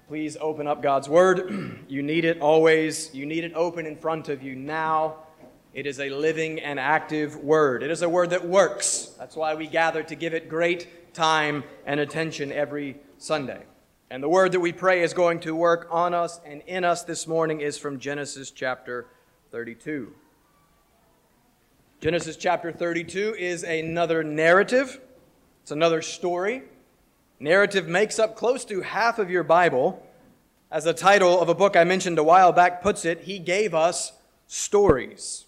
Please open up God's Word. You need it always. You need it open in front of you now. It is a living and active Word. It is a Word that works. That's why we gather to give it great time and attention every Sunday. And the Word that we pray is going to work on us and in us this morning is from Genesis chapter 32. Genesis chapter 32 is another narrative. It's another story. Narrative makes up close to half of your Bible. As the title of a book I mentioned a while back puts it, He gave us stories.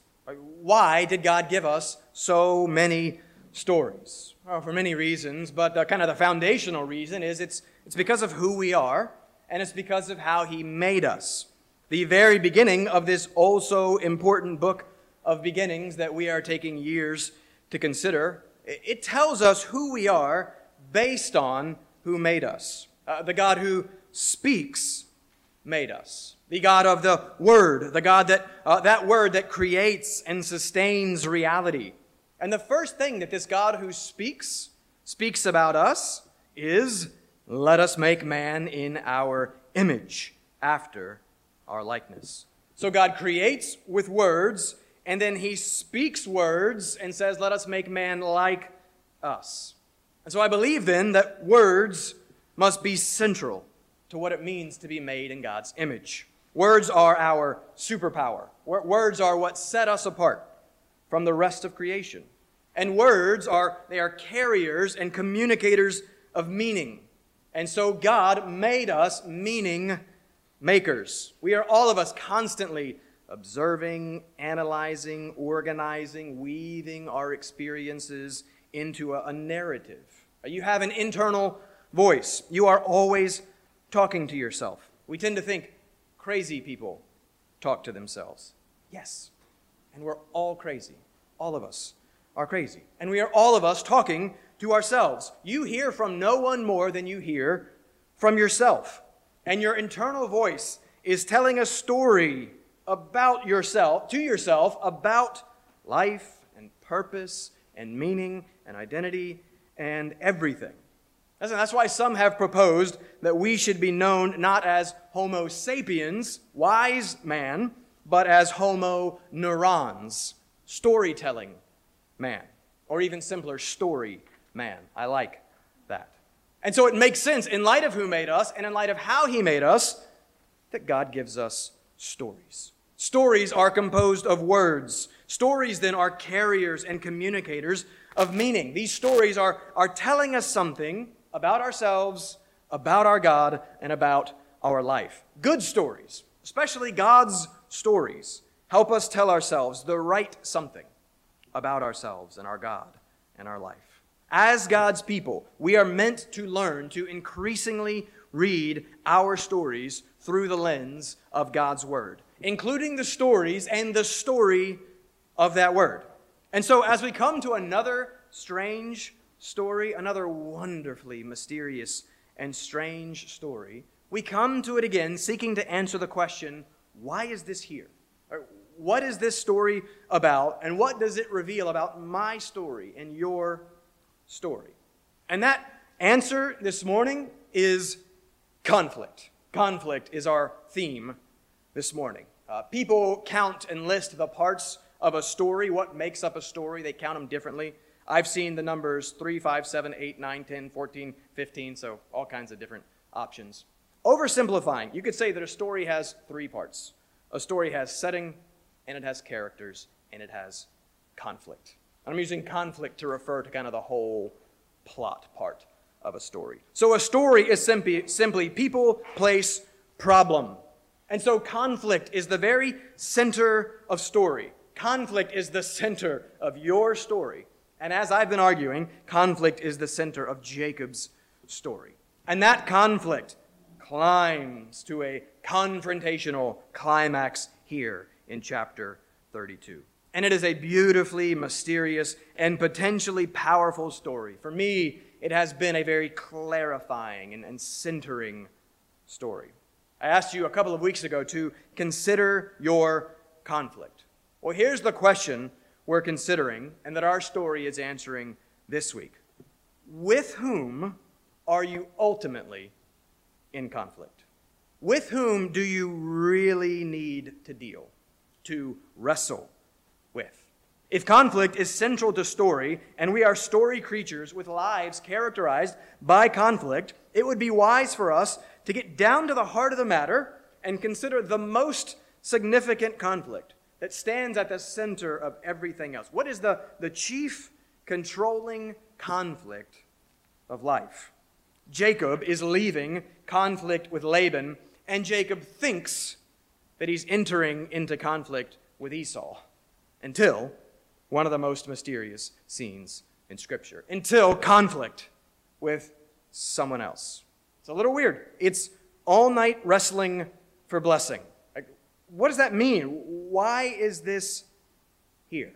Why did God give us so many stories? Well, for many reasons, but kind of the foundational reason is it's because of who we are, and it's because of how He made us. The very beginning of this also important book of beginnings that we are taking years to consider, it tells us who we are based on who made us. The God who speaks made us. The God of the Word, the God that Word that creates and sustains reality. And the first thing that this God who speaks about us is, let us make man in our image, after our likeness. So God creates with words, and then He speaks words and says, let us make man like us. And so I believe then that words must be central to what it means to be made in God's image. Words are our superpower. Words are what set us apart from the rest of creation. And words are carriers and communicators of meaning. And so God made us meaning makers. We are all of us constantly observing, analyzing, organizing, weaving our experiences into a narrative. You have an internal voice. You are always talking to yourself. We tend to think crazy people talk to themselves. Yes, and we're all crazy. All of us are crazy. And we are all of us talking to ourselves. You hear from no one more than you hear from yourself. And your internal voice is telling a story about yourself, to yourself, about life and purpose and meaning and identity and everything. That's why some have proposed that we should be known not as Homo sapiens, wise man, but as Homo neurons, storytelling man, or even simpler, story man. I like that. And so it makes sense, in light of who made us and in light of how He made us, that God gives us stories. Stories are composed of words. Stories then are carriers and communicators of meaning. These stories are telling us something about ourselves, about our God, and about our life. Good stories, especially God's stories, help us tell ourselves the right something about ourselves and our God and our life. As God's people, we are meant to learn to increasingly read our stories through the lens of God's Word, including the stories and the story of that Word. And so as we come to another strange story, another wonderfully mysterious and strange story, we come to it again seeking to answer the question, why is this here? What is this story about, and what does it reveal about my story and your story? And that answer this morning is conflict. Conflict is our theme this morning. People count and list the parts of a story, what makes up a story. They count them differently. I've seen the numbers 3, 5, 7, 8, 9, 10, 14, 15, so all kinds of different options. Oversimplifying, you could say that a story has 3 parts. A story has setting, and it has characters, and it has conflict. I'm using conflict to refer to kind of the whole plot part of a story. So a story is simply people, place, problem. And so conflict is the very center of story. Conflict is the center of your story. And as I've been arguing, conflict is the center of Jacob's story. And that conflict climbs to a confrontational climax here in chapter 32. And it is a beautifully mysterious and potentially powerful story. For me, it has been a very clarifying and centering story. I asked you a couple of weeks ago to consider your conflict. Well, here's the question we're considering and that our story is answering this week. With whom are you ultimately in conflict? With whom do you really need to deal, to wrestle with? If conflict is central to story, and we are story creatures with lives characterized by conflict, it would be wise for us to get down to the heart of the matter and consider the most significant conflict that stands at the center of everything else. What is the chief controlling conflict of life? Jacob is leaving conflict with Laban, and Jacob thinks that he's entering into conflict with Esau until one of the most mysterious scenes in Scripture, until conflict with someone else. It's a little weird. It's all-night wrestling for blessing. What does that mean? Why is this here?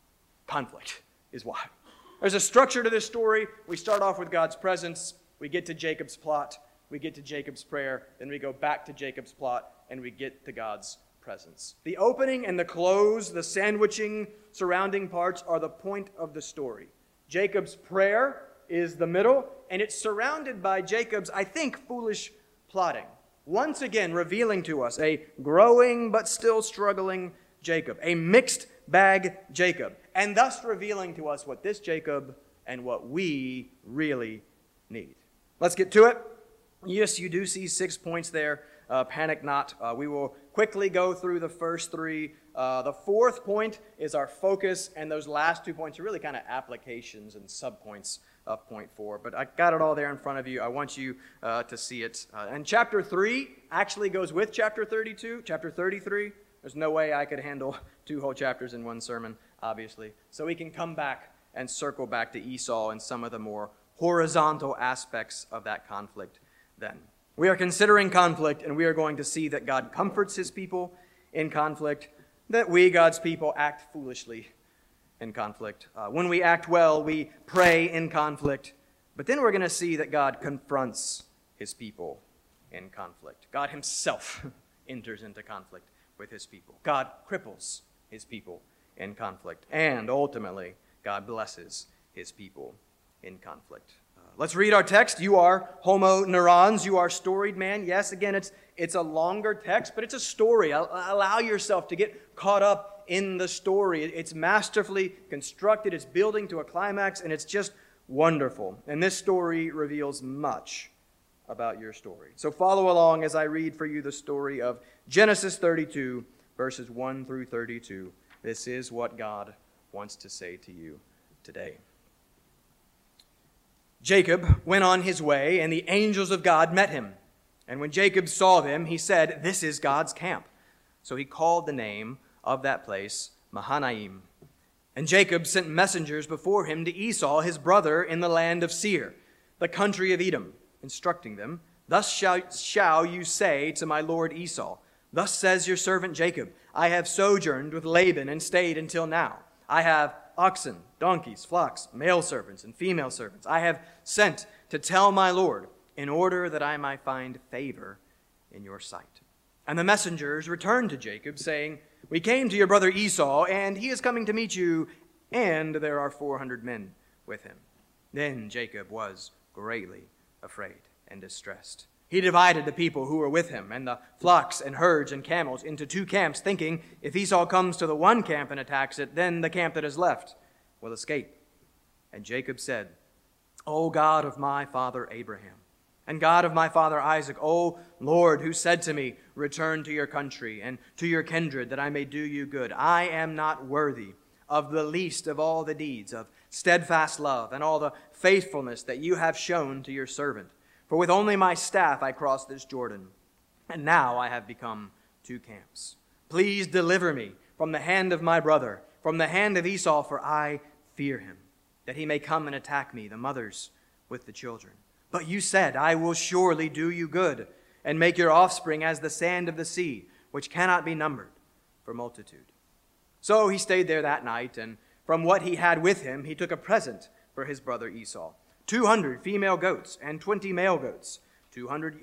Conflict is why. There's a structure to this story. We start off with God's presence. We get to Jacob's plot. We get to Jacob's prayer. Then we go back to Jacob's plot, and we get to God's presence. The opening and the close, the sandwiching surrounding parts are the point of the story. Jacob's prayer is the middle, and it's surrounded by Jacob's, I think, foolish plotting. Once again revealing to us a growing but still struggling Jacob, a mixed bag Jacob, and thus revealing to us what this Jacob and what we really need. Let's get to it. Yes, you do see 6 points there. Panic not. We will quickly go through the first 3. The fourth point is our focus, and those last 2 points are really kind of applications and subpoints of point 4. But I got it all there in front of you. I want you to see it. And chapter 3 actually goes with chapter 32, chapter 33. There's no way I could handle 2 whole chapters in one sermon, obviously. So we can come back and circle back to Esau and some of the more horizontal aspects of that conflict then. We are considering conflict, and we are going to see that God comforts his people in conflict, that we, God's people, act foolishly in conflict. When we act well, we pray in conflict, but then we're going to see that God confronts his people in conflict. God himself enters into conflict with his people. God cripples his people in conflict, and ultimately, God blesses his people in conflict. Let's read our text. You are homo neurons. You are storied man. Yes, again, it's a longer text, but it's a story. Allow yourself to get caught up in the story. It's masterfully constructed. It's building to a climax, and it's just wonderful. And this story reveals much about your story. So follow along as I read for you the story of Genesis 32, verses 1 through 32. This is what God wants to say to you today. Jacob went on his way, and the angels of God met him. And when Jacob saw them, he said, "This is God's camp." So he called the name of that place Mahanaim. And Jacob sent messengers before him to Esau, his brother, in the land of Seir, the country of Edom, instructing them, "Thus shall you say to my lord Esau, Thus says your servant Jacob, I have sojourned with Laban and stayed until now. I have oxen, donkeys, flocks, male servants, and female servants. I have sent to tell my Lord, in order that I might find favor in your sight." And the messengers returned to Jacob, saying, "We came to your brother Esau, and he is coming to meet you, and there are 400 men with him." Then Jacob was greatly afraid and distressed. He divided the people who were with him, and the flocks and herds and camels, into 2 camps, thinking, if Esau comes to the one camp and attacks it, then the camp that is left will escape. And Jacob said, "O God of my father Abraham, and God of my father Isaac, O Lord, who said to me, Return to your country and to your kindred, that I may do you good. I am not worthy of the least of all the deeds of steadfast love and all the faithfulness that you have shown to your servant. For with only my staff I crossed this Jordan, and now I have become 2 camps. Please deliver me from the hand of my brother, from the hand of Esau, for I fear him, that he may come and attack me, the mothers with the children. But you said, I will surely do you good, and make your offspring as the sand of the sea, which cannot be numbered for multitude." So he stayed there that night, and from what he had with him, he took a present for his brother Esau. 200 female goats and 20 male goats, 200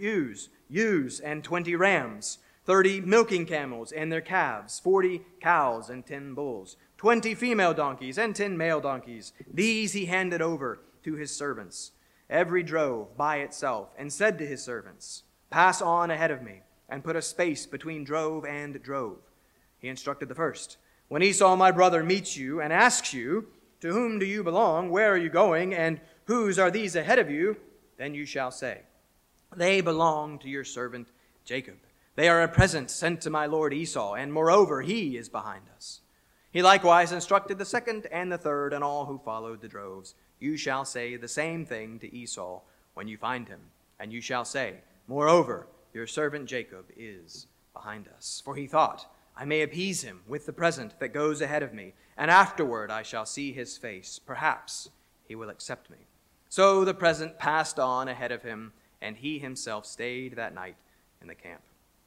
ewes and 20 rams, 30 milking camels and their calves, 40 cows and 10 bulls, 20 female donkeys and 10 male donkeys. These he handed over to his servants, every drove by itself, and said to his servants, "Pass on ahead of me, and put a space between drove and drove. He instructed the first, when Esau my brother meets you and asks you, to whom do you belong, where are you going, and whose are these ahead of you? Then you shall say, they belong to your servant Jacob. They are a present sent to my lord Esau, and moreover, he is behind us. He likewise instructed the second and the third and all who followed the droves. You shall say the same thing to Esau when you find him, and you shall say, moreover, your servant Jacob is behind us. For he thought, I may appease him with the present that goes ahead of me, and afterward I shall see his face. Perhaps he will accept me. So the present passed on ahead of him, and he himself stayed that night in the camp.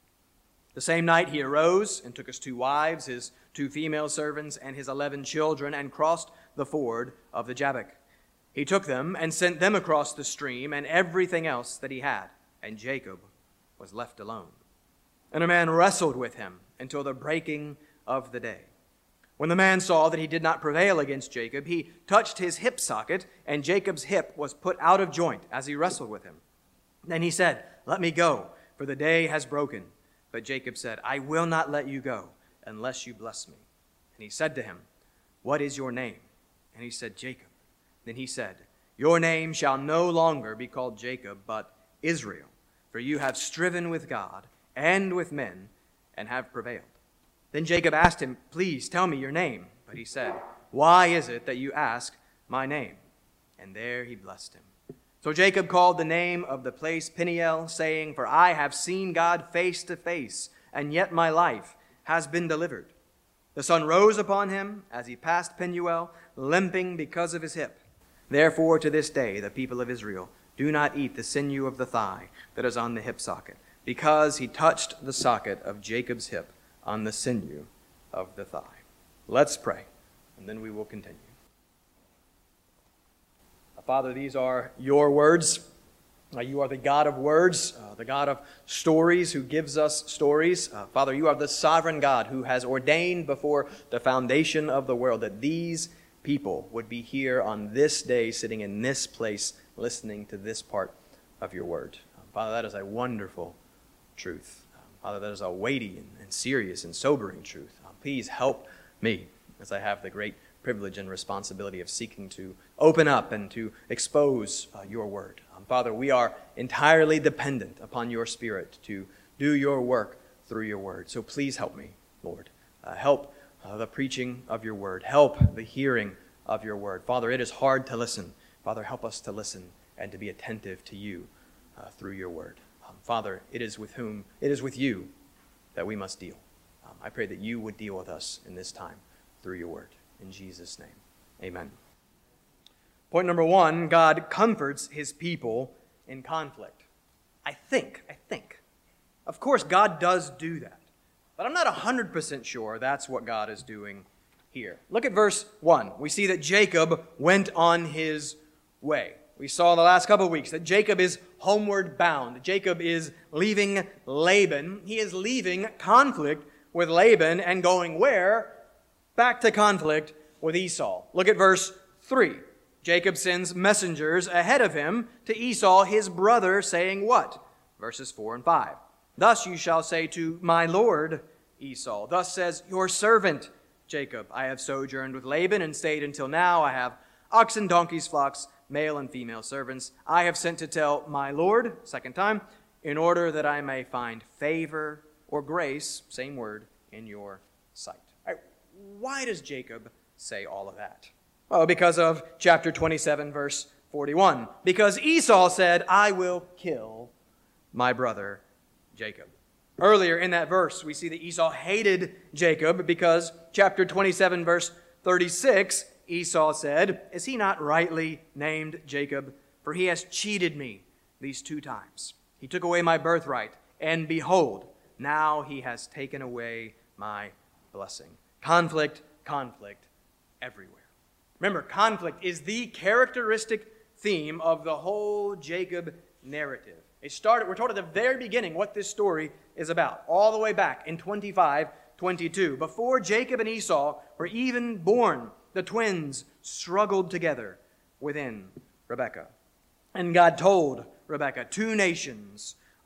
The same night he arose and took his 2 wives, his 2 female servants, and his 11 children, and crossed the ford of the Jabbok. He took them and sent them across the stream and everything else that he had, and Jacob was left alone. And a man wrestled with him until the breaking of the day. When the man saw that he did not prevail against Jacob, he touched his hip socket, and Jacob's hip was put out of joint as he wrestled with him. Then he said, let me go, for the day has broken. But Jacob said, I will not let you go unless you bless me. And he said to him, what is your name? And he said, Jacob. Then he said, your name shall no longer be called Jacob, but Israel, for you have striven with God and with men and have prevailed. Then Jacob asked him, please tell me your name. But he said, why is it that you ask my name? And there he blessed him. So Jacob called the name of the place Peniel, saying, for I have seen God face to face, and yet my life has been delivered. The sun rose upon him as he passed Penuel, limping because of his hip. Therefore to this day the people of Israel do not eat the sinew of the thigh that is on the hip socket, because he touched the socket of Jacob's hip on the sinew of the thigh. Let's pray, and then we will continue. Father, these are your words. You are the God of words, the God of stories who gives us stories. Father, you are the sovereign God who has ordained before the foundation of the world that these people would be here on this day, sitting in this place, listening to this part of your word. Father, that is a wonderful truth. Father, that is a weighty and serious and sobering truth. Please help me as I have the great privilege and responsibility of seeking to open up and to expose your word. Father, we are entirely dependent upon your Spirit to do your work through your word. So please help me, Lord. Help the preaching of your word. Help the hearing of your word. Father, it is hard to listen. Father, help us to listen and to be attentive to you through your word. Father, it is with you that we must deal. I pray that you would deal with us in this time through your word. In Jesus' name, amen. Point number 1, God comforts his people in conflict. I think. Of course, God does do that. But I'm not 100% sure that's what God is doing here. Look at verse 1. We see that Jacob went on his way. We saw in the last couple of weeks that Jacob is homeward bound. Jacob is leaving Laban. He is leaving conflict with Laban and going where? Back to conflict with Esau. Look at verse 3. Jacob sends messengers ahead of him to Esau, his brother, saying what? Verses 4 and 5. Thus you shall say to my lord Esau, thus says your servant Jacob, I have sojourned with Laban and stayed until now. I have oxen, donkeys, flocks, male and female servants. I have sent to tell my lord, second time, in order that I may find favor or grace, same word, in your sight. All right, why does Jacob say all of that? Well, because of chapter 27, verse 41. Because Esau said, I will kill my brother Jacob. Earlier in that verse, we see that Esau hated Jacob because chapter 27, verse 36, Esau said, is he not rightly named Jacob? For he has cheated me these 2 times. He took away my birthright, and behold, now he has taken away my blessing. Conflict everywhere. Remember, conflict is the characteristic theme of the whole Jacob narrative. We're told at the very beginning what this story is about, all the way back in 25:22. Before Jacob and Esau were even born, the twins struggled together within Rebekah. And God told Rebekah, 2 nations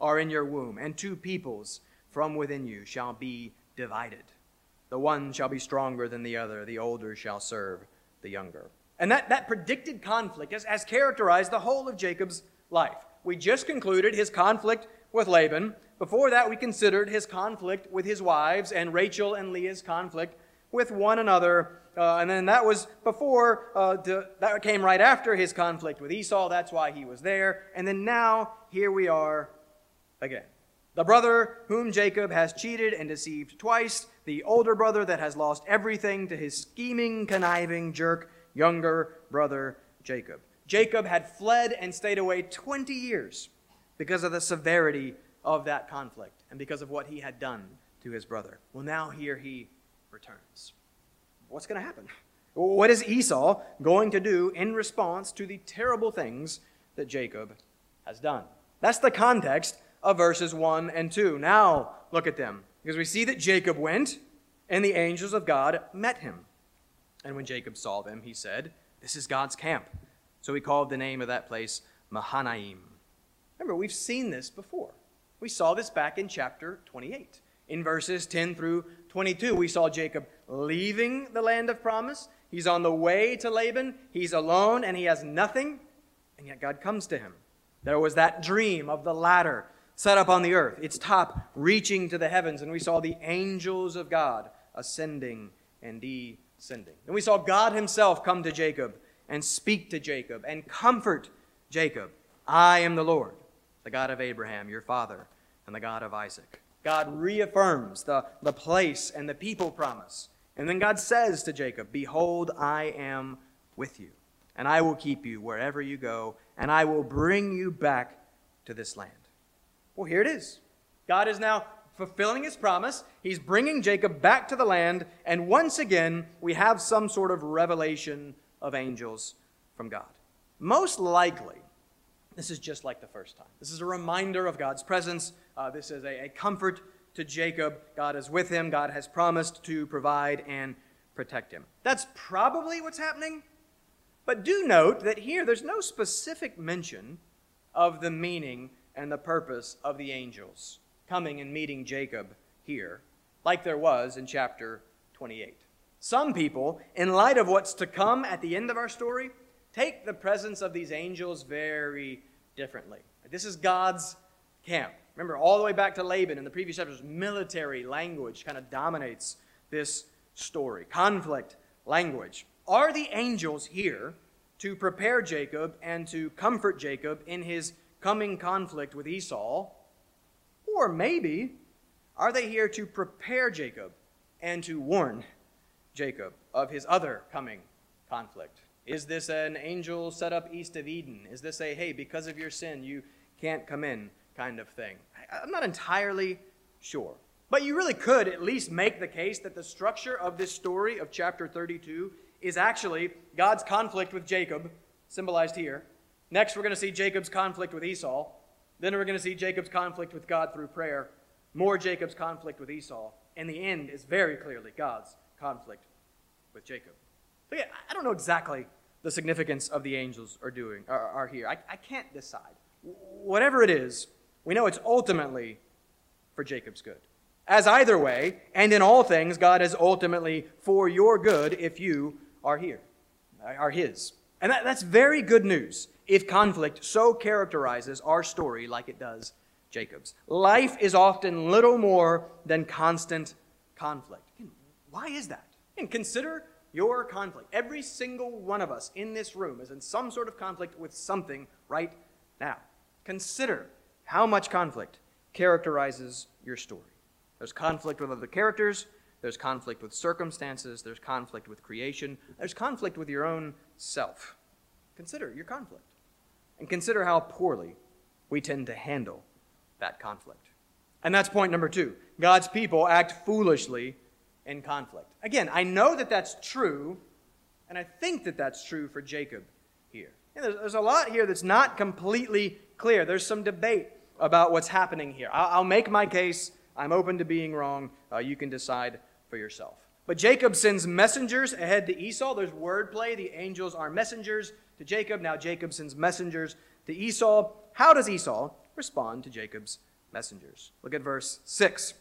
are in your womb, and 2 peoples from within you shall be divided. The one shall be stronger than the other, the older shall serve the younger. And that predicted conflict has characterized the whole of Jacob's life. We just concluded his conflict with Laban. Before that, we considered his conflict with his wives and Rachel and Leah's conflict with one another. And then that was before, that came right after his conflict with Esau. That's why he was there. And then now, here we are again. The brother whom Jacob has cheated and deceived twice, the older brother that has lost everything to his scheming, conniving, jerk, younger brother Jacob. Jacob had fled and stayed away 20 years because of the severity of that conflict and because of what he had done to his brother. Well, now here he returns. What's going to happen? What is Esau going to do in response to the terrible things that Jacob has done? That's the context of verses 1 and 2. Now, look at them. Because we see that Jacob went, and the angels of God met him. And when Jacob saw them, he said, "This is God's camp." So he called the name of that place Mahanaim. Remember, we've seen this before. We saw this back in chapter 28. In verses 10 through 22, we saw Jacob leaving the land of promise. He's on the way to Laban. He's alone, and he has nothing. And yet God comes to him. There was that dream of the ladder set up on the earth, its top reaching to the heavens, and we saw the angels of God ascending and descending. And we saw God himself come to Jacob and speak to Jacob and comfort Jacob. "I am the Lord, the God of Abraham, your father, and the God of Isaac." God reaffirms the place and the people promise. And then God says to Jacob, "Behold, I am with you, and I will keep you wherever you go, and I will bring you back to this land." Well, here it is. God is now fulfilling his promise. He's bringing Jacob back to the land, and once again, we have some sort of revelation of angels from God. Most likely, this is just like the first time. This is a reminder of God's presence. This is a comfort to Jacob. God is with him. God has promised to provide and protect him. That's probably what's happening. But do note that here there's no specific mention of the meaning and the purpose of the angels coming and meeting Jacob here, like there was in chapter 28. Some people, in light of what's to come at the end of our story, take the presence of these angels very differently. This is God's camp. Remember, all the way back to Laban in the previous chapters, military language kind of dominates this story. Conflict language. Are the angels here to prepare Jacob and to comfort Jacob in his coming conflict with Esau? Or maybe, are they here to prepare Jacob and to warn Jacob of his other coming conflict? Is this an angel set up east of Eden? Is this a, hey, because of your sin, you can't come in kind of thing? I'm not entirely sure. But you really could at least make the case that the structure of this story of chapter 32 is actually God's conflict with Jacob, symbolized here. Next, we're going to see Jacob's conflict with Esau. Then we're going to see Jacob's conflict with God through prayer. More Jacob's conflict with Esau. And the end is very clearly God's conflict with Jacob. So yeah, I don't know exactly the significance of the angels are here. I can't decide. Whatever it is, we know it's ultimately for Jacob's good. As either way, and in all things, God is ultimately for your good if you are here, are his. And that's very good news if conflict so characterizes our story like it does Jacob's. Life is often little more than constant conflict. Why is that? And consider your conflict. Every single one of us in this room is in some sort of conflict with something right now. Consider how much conflict characterizes your story. There's conflict with other characters. There's conflict with circumstances. There's conflict with creation. There's conflict with your own self. Consider your conflict. And consider how poorly we tend to handle that conflict. And that's point number 2. God's people act foolishly in conflict. Again, I know that that's true, and I think that that's true for Jacob here. And there's a lot here that's not completely clear. There's some debate about what's happening here. I'll make my case. I'm open to being wrong. You can decide for yourself. But Jacob sends messengers ahead to Esau. There's wordplay. The angels are messengers to Jacob. Now Jacob sends messengers to Esau. How does Esau respond to Jacob's messengers. Look at verse 6.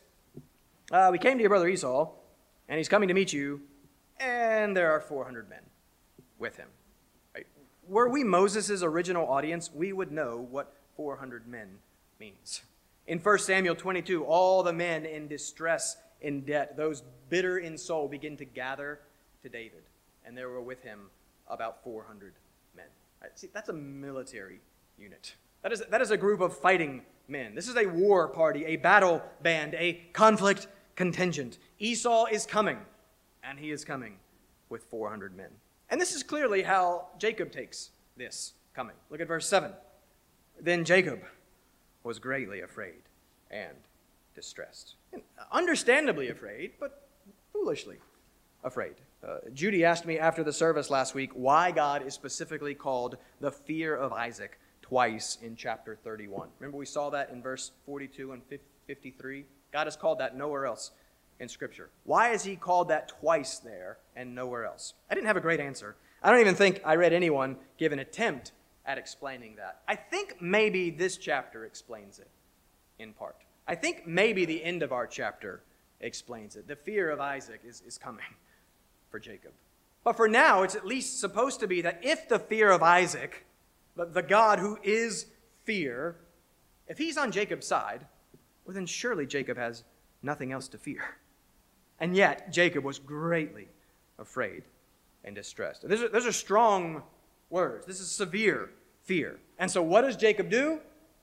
We came to your brother Esau, and he's coming to meet you, and there are 400 men with him. Right? Were we Moses' original audience, we would know what 400 men means. In 1 Samuel 22, all the men in distress, in debt, those bitter in soul, begin to gather to David, and there were with him about 400 men. Right? See, that's a military unit. That is a group of fighting men. This is a war party, a battle band, a conflict contingent. Esau is coming, and he is coming with 400 men. And this is clearly how Jacob takes this coming. Look at verse 7. Then Jacob was greatly afraid and distressed. And understandably afraid, but foolishly afraid. Judy asked me after the service last week why God is specifically called the fear of Isaac twice in chapter 31. Remember we saw that in verse 42 and 53? God has called that nowhere else in Scripture. Why is he called that twice there and nowhere else? I didn't have a great answer. I don't even think I read anyone give an attempt at explaining that. I think maybe this chapter explains it in part. I think maybe the end of our chapter explains it. The fear of Isaac is coming for Jacob. But for now, it's at least supposed to be that if the fear of Isaac, the God who is fear, if he's on Jacob's side, well, then surely Jacob has nothing else to fear. And yet, Jacob was greatly afraid and distressed. Those are strong words. This is severe fear. And so what does Jacob do?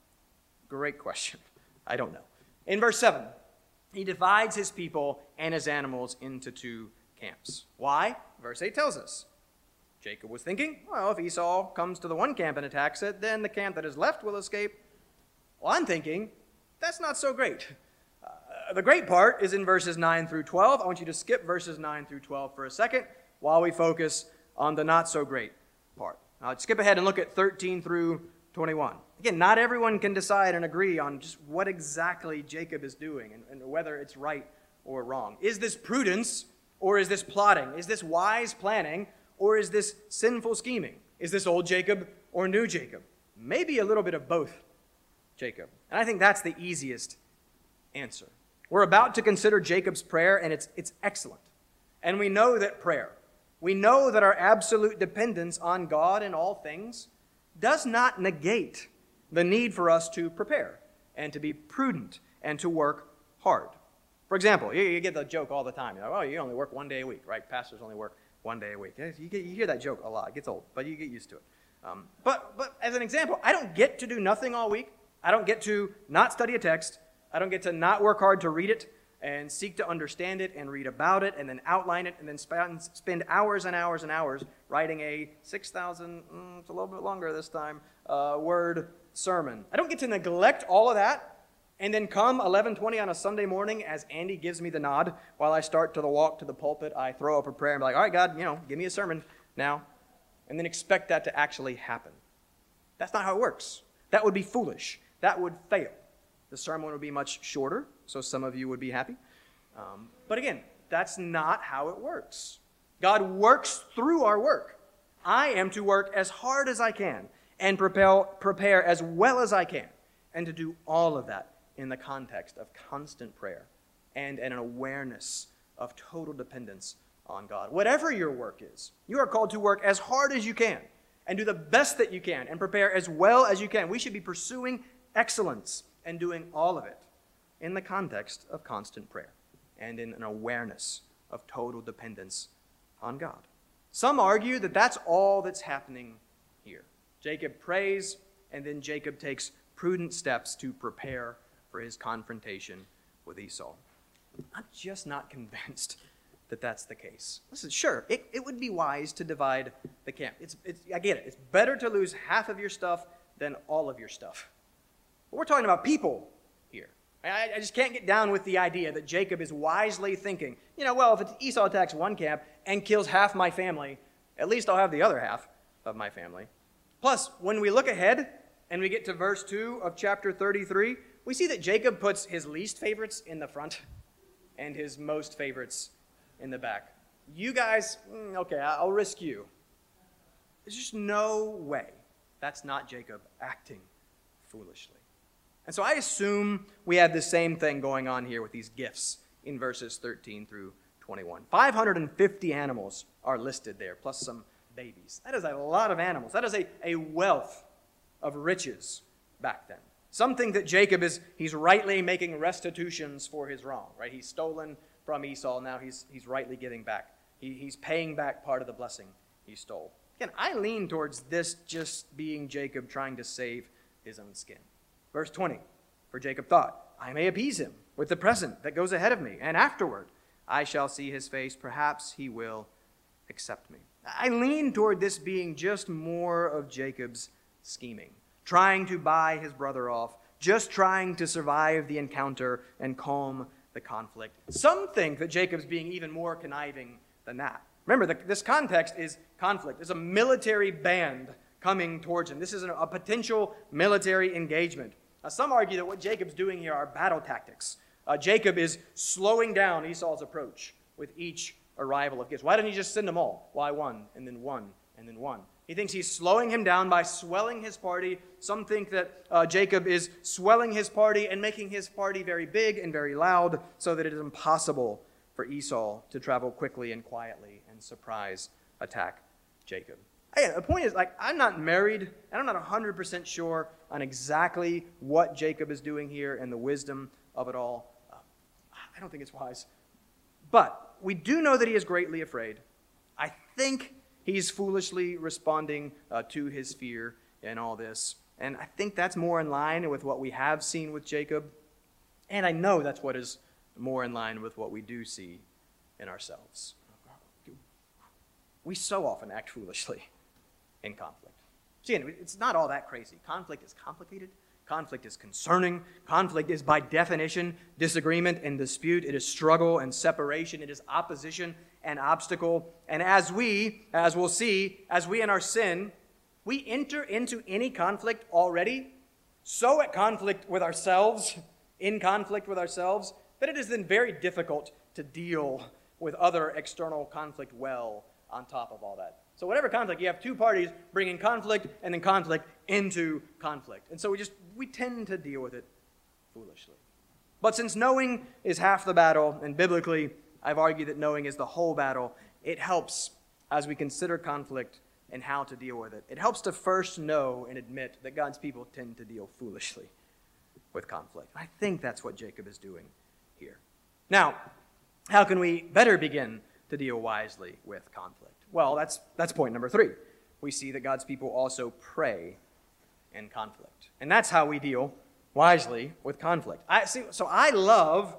Great question. I don't know. In verse 7, he divides his people and his animals into two camps. Why? Verse 8 tells us. Jacob was thinking, well, if Esau comes to the one camp and attacks it, then the camp that is left will escape. Well, I'm thinking, that's not so great. The great part is in verses 9 through 12. I want you to skip verses 9 through 12 for a second while we focus on the not so great part. Now, skip ahead and look at 13 through 21. Again, not everyone can decide and agree on just what exactly Jacob is doing and whether it's right or wrong. Is this prudence or is this plotting? Is this wise planning or is this sinful scheming? Is this old Jacob or new Jacob? Maybe a little bit of both, Jacob. And I think that's the easiest answer. We're about to consider Jacob's prayer, and it's excellent. And we know that prayer, we know that our absolute dependence on God in all things does not negate the need for us to prepare and to be prudent and to work hard. For example, you get the joke all the time. You know, oh, you only work one day a week, right? Pastors only work one day a week. You hear that joke a lot. It gets old, but you get used to it. But as an example, I don't get to do nothing all week. I don't get to not study a text. I don't get to not work hard to read it and seek to understand it and read about it and then outline it and then spend hours and hours and hours writing a 6,000, it's a little bit longer this time, word sermon. I don't get to neglect all of that and then come 11:20 on a Sunday morning as Andy gives me the nod while I start to the walk to the pulpit. I throw up a prayer and be like, all right, God, give me a sermon now, and then expect that to actually happen. That's not how it works. That would be foolish. That would fail. The sermon would be much shorter, so some of you would be happy. But again, that's not how it works. God works through our work. I am to work as hard as I can and prepare as well as I can, and to do all of that in the context of constant prayer and an awareness of total dependence on God. Whatever your work is, you are called to work as hard as you can and do the best that you can and prepare as well as you can. We should be pursuing excellence and doing all of it in the context of constant prayer and in an awareness of total dependence on God. Some argue that that's all that's happening here. Jacob prays, and then Jacob takes prudent steps to prepare for his confrontation with Esau. I'm just not convinced that that's the case. Listen, sure, it would be wise to divide the camp. I get it. It's better to lose half of your stuff than all of your stuff. But we're talking about people here. I just can't get down with the idea that Jacob is wisely thinking, well, if Esau attacks one camp and kills half my family, at least I'll have the other half of my family. Plus, when we look ahead and we get to verse 2 of chapter 33, we see that Jacob puts his least favorites in the front and his most favorites in the back. You guys, okay, I'll risk you. There's just no way that's not Jacob acting foolishly. And so I assume we have the same thing going on here with these gifts in verses 13 through 21. 550 animals are listed there, plus some babies. That is a lot of animals. That is a wealth of riches back then. Something that Jacob he's rightly making restitutions for his wrong, right? He's stolen from Esau, now he's rightly giving back. He's paying back part of the blessing he stole. Again, I lean towards this just being Jacob trying to save his own skin. Verse 20, for Jacob thought, I may appease him with the present that goes ahead of me, and afterward I shall see his face, perhaps he will accept me. I lean toward this being just more of Jacob's scheming, trying to buy his brother off, just trying to survive the encounter and calm the conflict. Some think that Jacob's being even more conniving than that. Remember, this context is conflict. There's a military band coming towards him. This is a potential military engagement. Some argue that what Jacob's doing here are battle tactics. Jacob is slowing down Esau's approach with each arrival of gifts. Why didn't he just send them all? Why one, and then one, and then one? He thinks he's slowing him down by swelling his party. Some think that Jacob is swelling his party and making his party very big and very loud so that it is impossible for Esau to travel quickly and quietly and surprise attack Jacob. Hey, the point is, I'm not married, and I'm not 100% sure on exactly what Jacob is doing here and the wisdom of it all. I don't think it's wise. But we do know that he is greatly afraid. I think he's foolishly responding to his fear in all this. And I think that's more in line with what we have seen with Jacob. And I know that's what is more in line with what we do see in ourselves. We so often act foolishly in conflict. See, it's not all that crazy. Conflict is complicated. Conflict is concerning. Conflict is, by definition, disagreement and dispute. It is struggle and separation. It is opposition and obstacle. And as we'll see, as we in our sin, we enter into any conflict already so at conflict with ourselves, in conflict with ourselves, that it is then very difficult to deal with other external conflict well on top of all that. So whatever conflict, you have two parties bringing conflict and then conflict into conflict. And so we tend to deal with it foolishly. But since knowing is half the battle, and biblically I've argued that knowing is the whole battle, it helps as we consider conflict and how to deal with it. It helps to first know and admit that God's people tend to deal foolishly with conflict. I think that's what Jacob is doing here. Now, how can we better begin to deal wisely with conflict? Well, that's point number 3. We see that God's people also pray in conflict. And that's how we deal wisely with conflict. I love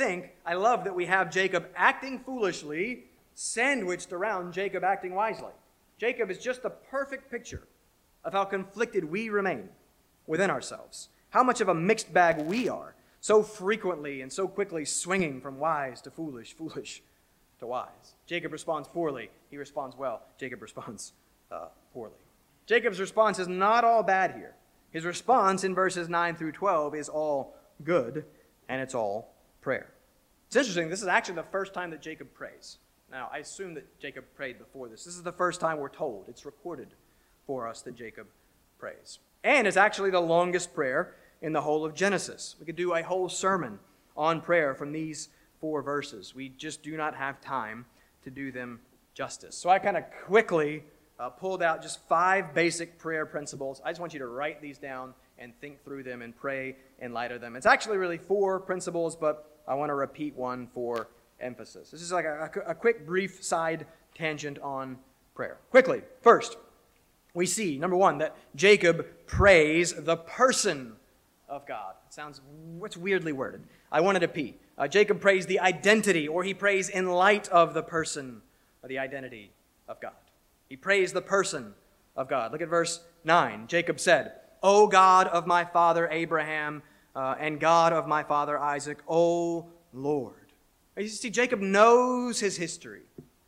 that we have Jacob acting foolishly sandwiched around Jacob acting wisely. Jacob is just the perfect picture of how conflicted we remain within ourselves. How much of a mixed bag we are, so frequently and so quickly swinging from wise to foolish, foolish to wise. Jacob responds poorly. He responds well. Jacob responds poorly. Jacob's response is not all bad here. His response in verses 9 through 12 is all good, and it's all prayer. It's interesting. This is actually the first time that Jacob prays. Now, I assume that Jacob prayed before this. This is the first time we're told. It's recorded for us that Jacob prays. And it's actually the longest prayer in the whole of Genesis. We could do a whole sermon on prayer from these 4 verses. We just do not have time to do them justice. So I kind of quickly pulled out just 5 basic prayer principles. I just want you to write these down and think through them and pray in light of them. It's actually really 4 principles, but I want to repeat one for emphasis. This is like a quick, brief side tangent on prayer. Quickly, first, we see, number 1, that Jacob prays the person of God. It's weirdly worded. I wanted to P. Jacob prays the identity, or he prays in light of the person or the identity of God. He prays the person of God. Look at verse 9. Jacob said, O God of my father Abraham and God of my father Isaac, O Lord. You see, Jacob knows his history.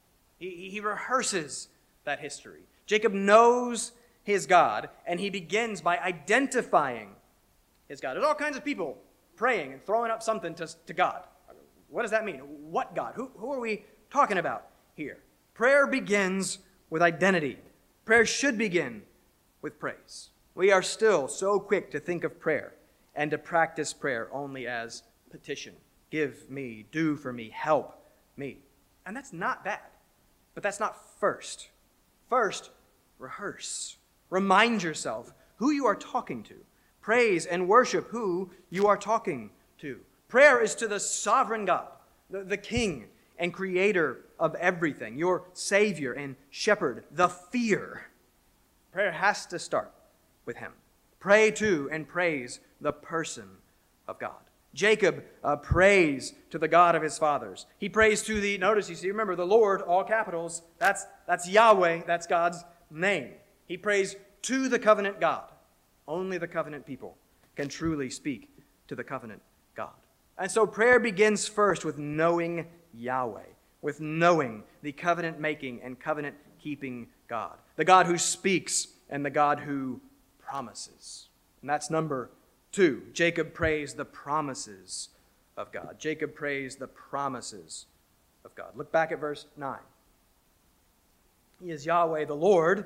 He rehearses that history. Jacob knows his God, and he begins by identifying his God. There's all kinds of people praying and throwing up something to God. What does that mean? What God? Who are we talking about here? Prayer begins with identity. Prayer should begin with praise. We are still so quick to think of prayer and to practice prayer only as petition. Give me, do for me, help me. And that's not bad, but that's not first. First, rehearse. Remind yourself who you are talking to. Praise and worship who you are talking to. Prayer is to the sovereign God, the King and Creator of everything, your Savior and Shepherd, the fear. Prayer has to start with Him. Pray to and praise the person of God. Jacob prays to the God of his fathers. He prays to the, notice, you see, remember, the Lord, all capitals, that's Yahweh, that's God's name. He prays to the covenant God. Only the covenant people can truly speak to the covenant God. And so prayer begins first with knowing Yahweh, with knowing the covenant-making and covenant-keeping God, the God who speaks and the God who promises. And that's number 2. Jacob prays the promises of God. Jacob prays the promises of God. Look back at verse 9. He is Yahweh the Lord.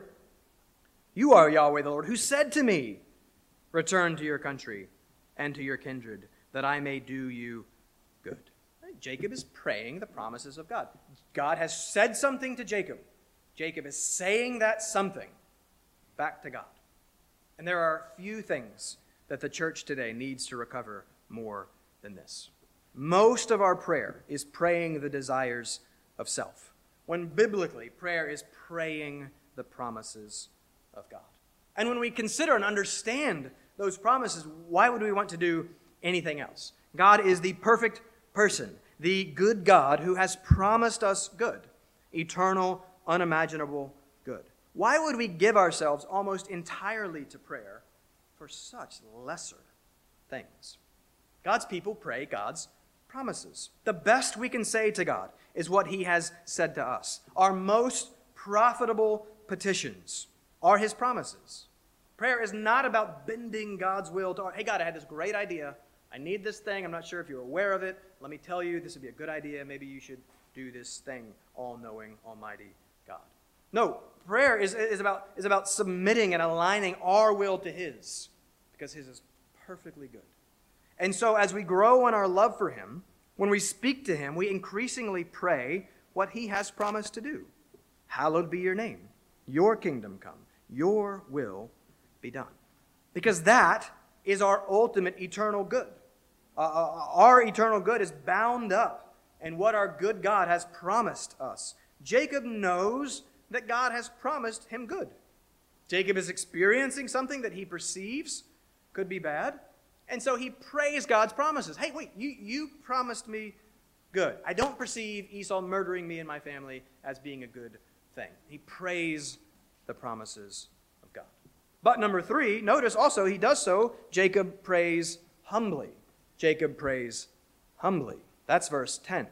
You are Yahweh the Lord, who said to me, return to your country and to your kindred, that I may do you good. Jacob is praying the promises of God. God has said something to Jacob. Jacob is saying that something back to God. And there are few things that the church today needs to recover more than this. Most of our prayer is praying the desires of self, when biblically prayer is praying the promises of God. And when we consider and understand those promises, why would we want to do anything else? God is the perfect person, the good God who has promised us good, eternal, unimaginable good. Why would we give ourselves almost entirely to prayer for such lesser things? God's people pray God's promises. The best we can say to God is what He has said to us. Our most profitable petitions are His promises. Prayer is not about bending God's will to, hey God, I had this great idea. I need this thing. I'm not sure if you're aware of it. Let me tell you, this would be a good idea. Maybe you should do this thing, all-knowing, almighty God. No, prayer is about submitting and aligning our will to His, because His is perfectly good. And so as we grow in our love for Him, when we speak to Him, we increasingly pray what He has promised to do. Hallowed be your name. Your kingdom come. Your will be done. Because that is our ultimate eternal good. Our eternal good is bound up in what our good God has promised us. Jacob knows that God has promised him good. Jacob is experiencing something that he perceives could be bad, and so he prays God's promises. Hey, wait, you promised me good. I don't perceive Esau murdering me and my family as being a good thing. He prays the promises of God. But number 3, notice also he does so, Jacob prays humbly. Jacob prays humbly. That's verse 10.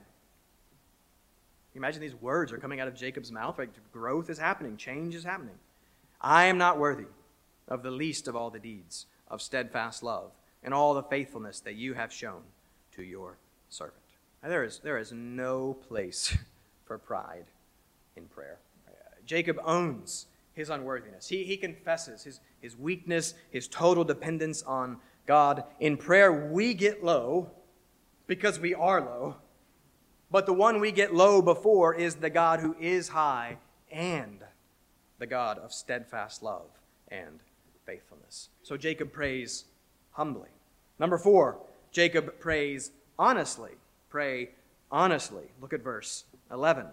You imagine these words are coming out of Jacob's mouth, like growth is happening, change is happening. I am not worthy of the least of all the deeds of steadfast love and all the faithfulness that you have shown to your servant. Now, there is no place for pride in prayer. Jacob owns his unworthiness. He confesses his weakness, his total dependence on God. In prayer, we get low because we are low. But the one we get low before is the God who is high and the God of steadfast love and faithfulness. So Jacob prays humbly. Number 4, Jacob prays honestly. Pray honestly. Look at verse 11.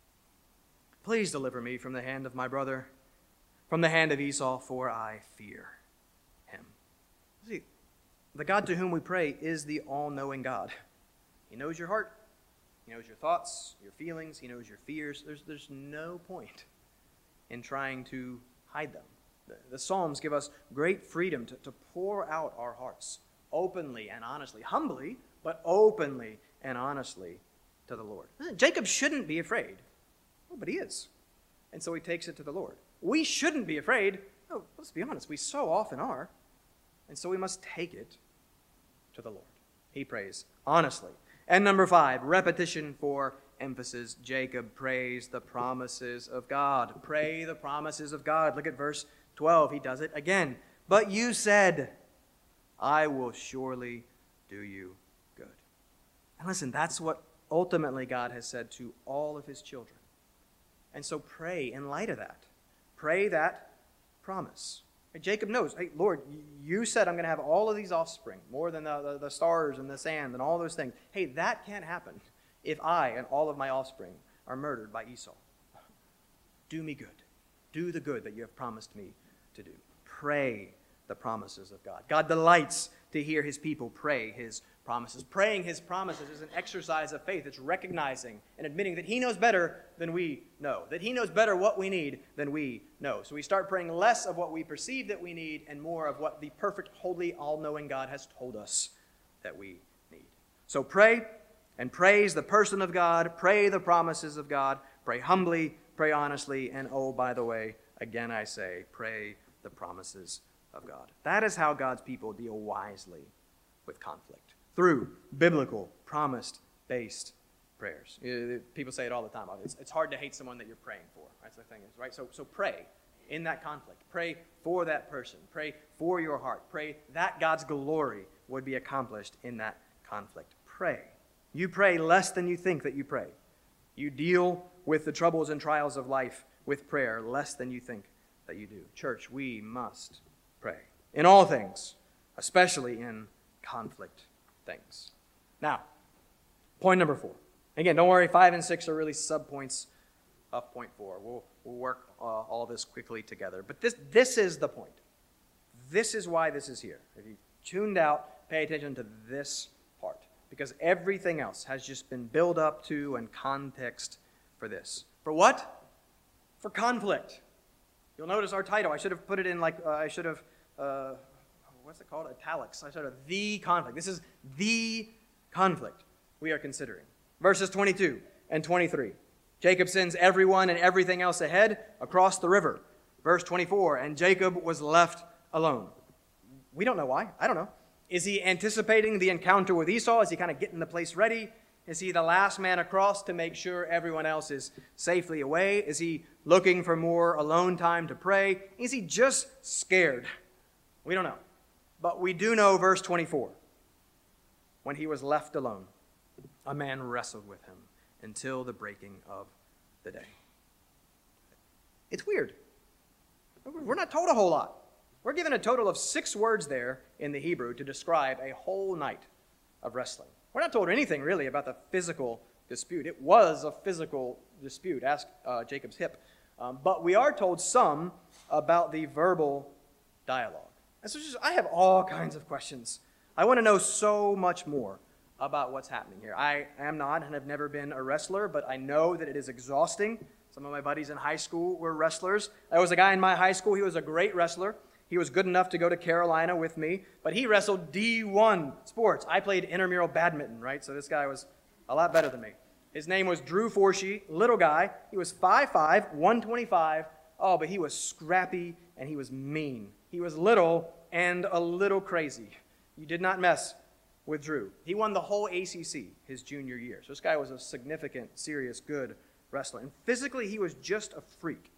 Please deliver me from the hand of my brother, from the hand of Esau, for I fear him. See, the God to whom we pray is the all-knowing God. He knows your heart. He knows your thoughts, your feelings. He knows your fears. There's no point in trying to hide them. The Psalms give us great freedom to pour out our hearts openly and honestly, humbly, but openly and honestly to the Lord. Jacob shouldn't be afraid. Oh, but he is. And so he takes it to the Lord. We shouldn't be afraid. Oh, let's be honest, we so often are. And so we must take it to the Lord. He prays honestly. And number 5, repetition for emphasis. Jacob prays the promises of God. Pray the promises of God. Look at verse 12. He does it again. But you said, I will surely do you good. And listen, that's what ultimately God has said to all of his children. And so pray in light of that. Pray that promise. And Jacob knows, hey, Lord, you said I'm going to have all of these offspring, more than the stars and the sand and all those things. Hey, that can't happen if I and all of my offspring are murdered by Esau. Do me good. Do the good that you have promised me to do. Pray the promises of God. God delights to hear his people pray his promises. Praying his promises is an exercise of faith. It's recognizing and admitting that he knows better than we know, that he knows better what we need than we know. So we start praying less of what we perceive that we need and more of what the perfect, holy, all-knowing God has told us that we need. So pray and praise the person of God. Pray the promises of God. Pray humbly, pray honestly, and oh, by the way, again I say, pray the promises of God. That is how God's people deal wisely with conflict, through biblical, promise-based prayers. People say it all the time. It's hard to hate someone that you're praying for. That's the thing, right? So pray in that conflict. Pray for that person. Pray for your heart. Pray that God's glory would be accomplished in that conflict. Pray. You pray less than you think that you pray. You deal with the troubles and trials of life with prayer less than you think that you do. Church, we must pray in all things, especially in conflict things. Now, point number 4. Again, don't worry, 5 and 6 are really subpoints of point 4. We'll work all this quickly together. But this is the point. This is why this is here. If you tuned out, pay attention to this part. Because everything else has just been built up to and context for this. For what? For conflict. You'll notice our title. I should have put it in what's it called? Italics. I should have the conflict. This is the conflict we are considering. Verses 22 and 23. Jacob sends everyone and everything else ahead across the river. Verse 24, and Jacob was left alone. We don't know why. I don't know. Is he anticipating the encounter with Esau? Is he kind of getting the place ready? Is he the last man across to make sure everyone else is safely away? Is he looking for more alone time to pray? Is he just scared? We don't know. But we do know verse 24. When he was left alone, a man wrestled with him until the breaking of the day. It's weird. We're not told a whole lot. We're given a total of 6 words there in the Hebrew to describe a whole night of wrestling. We're not told anything really about the physical dispute. It was a physical dispute. Ask Jacob's hip. But we are told some about the verbal dialogue. And so I have all kinds of questions. I want to know so much more about what's happening here. I am not and have never been a wrestler, but I know that it is exhausting. Some of my buddies in high school were wrestlers. There was a guy in my high school. He was a great wrestler. He was good enough to go to Carolina with me, but he wrestled D1 sports. I played intramural badminton, right? So this guy was a lot better than me. His name was Drew Forshee, little guy. He was 5'5", 125. Oh, but he was scrappy and he was mean. He was little and a little crazy. You did not mess with Drew. He won the whole ACC his junior year. So this guy was a significant, serious, good wrestler. And physically, he was just a freak.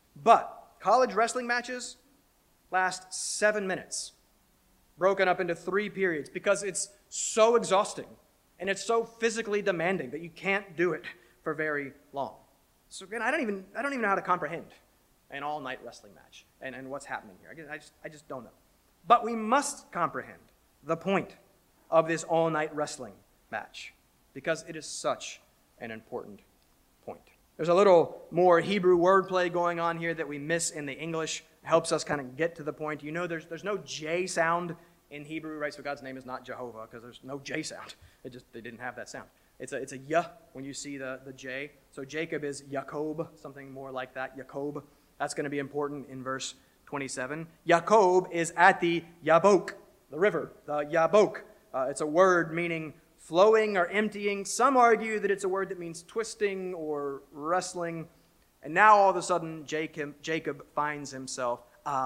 But college wrestling matches last 7 minutes, broken up into 3 periods, because it's so exhausting and it's so physically demanding that you can't do it for very long. So again, I don't even know how to comprehend an all-night wrestling match and what's happening here. I just don't know. But we must comprehend the point of this all-night wrestling match because it is such an important point. There's a little more Hebrew wordplay going on here that we miss in the English. It helps us kind of get to the point. You know, there's no J sound in Hebrew, right? So God's name is not Jehovah because there's no J sound. They didn't have that sound. It's a yah when you see the J. So Jacob is Jacob, something more like that, Jacob. That's going to be important in verse 27. Jacob is at the Yabok, the river, the Yabok. It's a word meaning flowing or emptying. Some argue that it's a word that means twisting or wrestling. And now all of a sudden, Jacob finds himself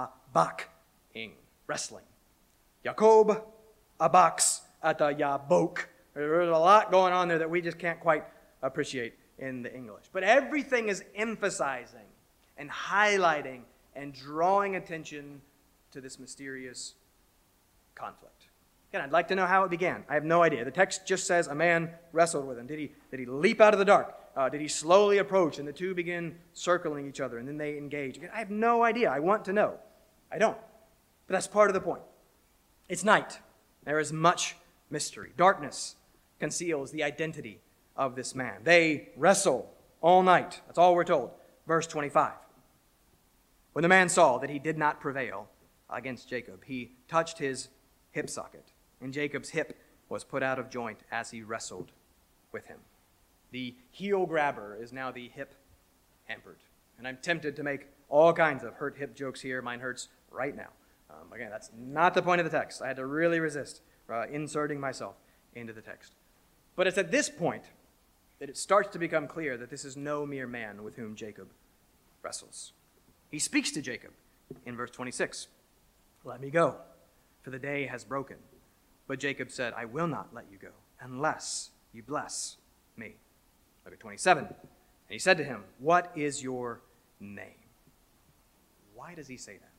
abak-ing, wrestling. Jacob abaks at the Yabok. There's a lot going on there that we just can't quite appreciate in the English. But everything is emphasizing and highlighting and drawing attention to this mysterious conflict. Again, I'd like to know how it began. I have no idea. The text just says a man wrestled with him. Did he leap out of the dark? Did he slowly approach and the two begin circling each other and then they engage? Again, I have no idea. I want to know. I don't. But that's part of the point. It's night. There is much mystery. Darkness conceals the identity of this man. They wrestle all night. That's all we're told. Verse 25. When the man saw that he did not prevail against Jacob, he touched his hip socket, and Jacob's hip was put out of joint as he wrestled with him. The heel grabber is now the hip hampered. And I'm tempted to make all kinds of hurt hip jokes here. Mine hurts right now. Again, that's not the point of the text. I had to really resist inserting myself into the text. But it's at this point that it starts to become clear that this is no mere man with whom Jacob wrestles. He speaks to Jacob in verse 26. Let me go, for the day has broken. But Jacob said, I will not let you go unless you bless me. Look at 27. And he said to him, what is your name? Why does he say that?